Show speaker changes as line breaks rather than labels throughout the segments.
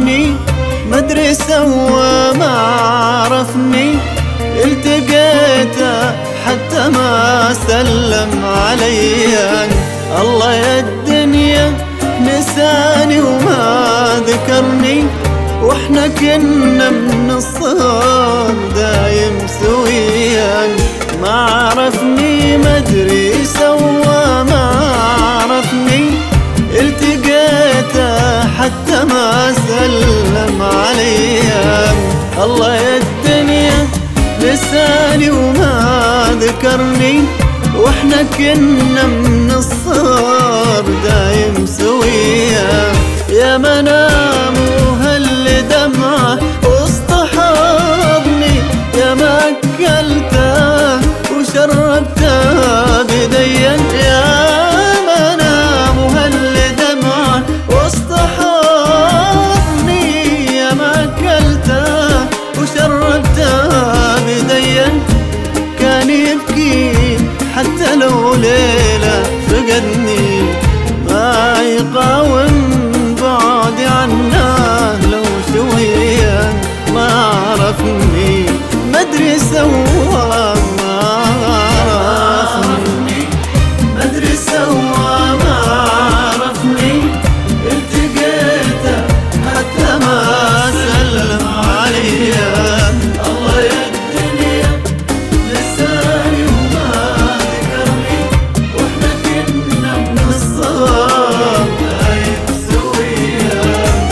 عرفني مدري سوى ما عرفني، التقيته حتى ما سلم علي. الله يا الدنيا نساني وما ذكرني، واحنا كنا من الصغر دايم سويا. ما عرفني مدري سوى ما عرفني، التقيته حتى ما سلم علي. الله يا الدنيا لساني وما ذكرني، واحنا كنا من الصغر دايم سويا. يا منام وهل دمعه وسط حضني، يا ما اكلته وشربته بدي. يا منام وهل دمعه وسط حضني، يا ما اكلته وشربته بدي. كان يبكي حتى لو ليلة فقدني، ما يقاوم بعد عنه لو شوية. ما عرفني مدري سوى ما عرفني، مدري سوى ما عرفني، التقيته حتى ما سلم علي. الله يا الدنيا لساني وما ذكرني، واحنا كنا من الصغر دايم سويا.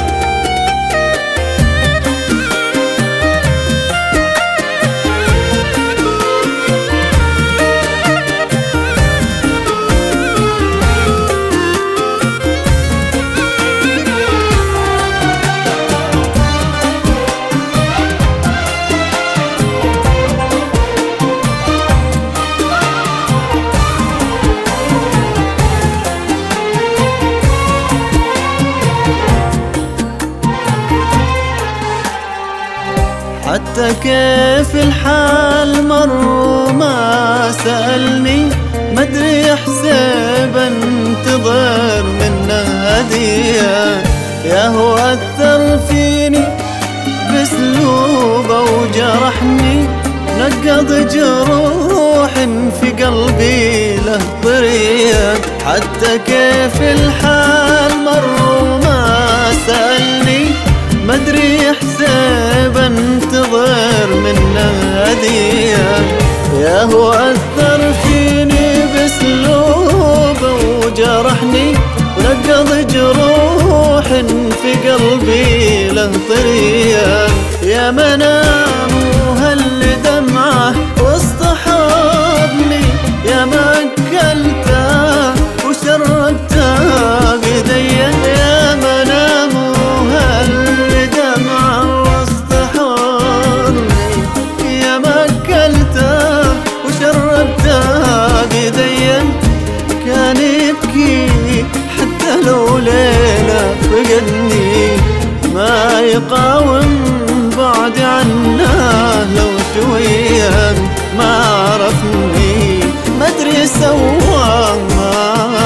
حتى كيف الحال مر وما سألني، مدري احسب انتظر منه هدية. يا هو أثر فيني باسلوبه وجرحني، نقض جروح في قلبي له طريق. حتى كيف الحال مر وما سألني، مدري احسب انتظر منه هدية. يا هو أثر فيني باسلوبه وجرحني، ونقض جروح في قلبي له طريق. يا منام وهل دمعه وسط حضني، يا ما اكلته وشربته بدي. يا منام وهل دمعه وسط حضني، يا ما اكلته وشربته بدي. كان يبكي حتى لو ليلة فقدني، ما يقاوم بعد عنه لو شوية. ما عرفني مدري سوى ما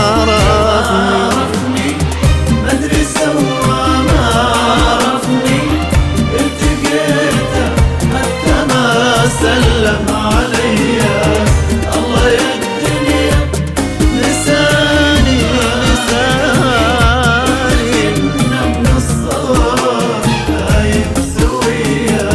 عرفني، مدري سوى ما عرفني، التقيته حتى ما سلم علي. الله يا الدنيا لساني من الصغر دايم سويا.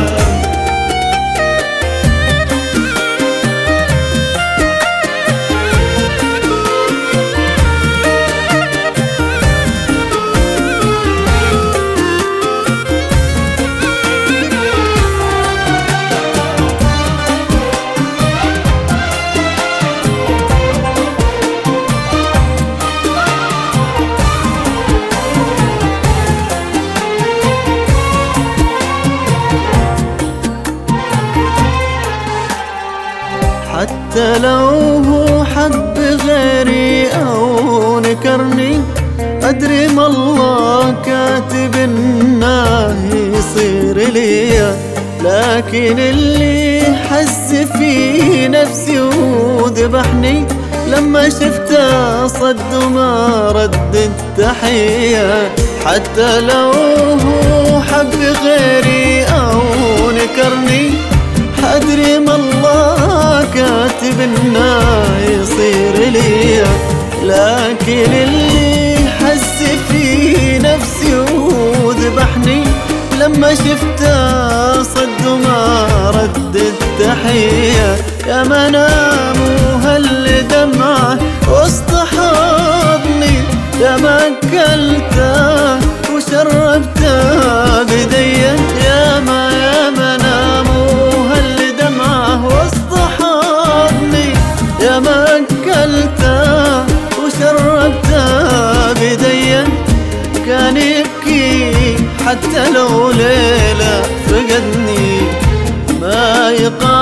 حتى لو هو حب غيري أو نكرني، أدري ما الله كاتب إنه يصير لي. لكن اللي حس في نفسي وذبحني، لما شفته صد وما رد التحية. حتى لو هو حب غيري أو نكرني، أدري ما الله كاتب إنه يصير لي. لكن اللي حس في نفسي وذبحني لما شفته صد وما رد التحية. يا منام وهل دمعه وسط حضني، يا ما أكلته وشربته بدي. يا منام وهل دمعه وسط حضني، يا ما أكلته وشربته بدي. كان يبكي حتى لو ليلة فقدني، ما يقال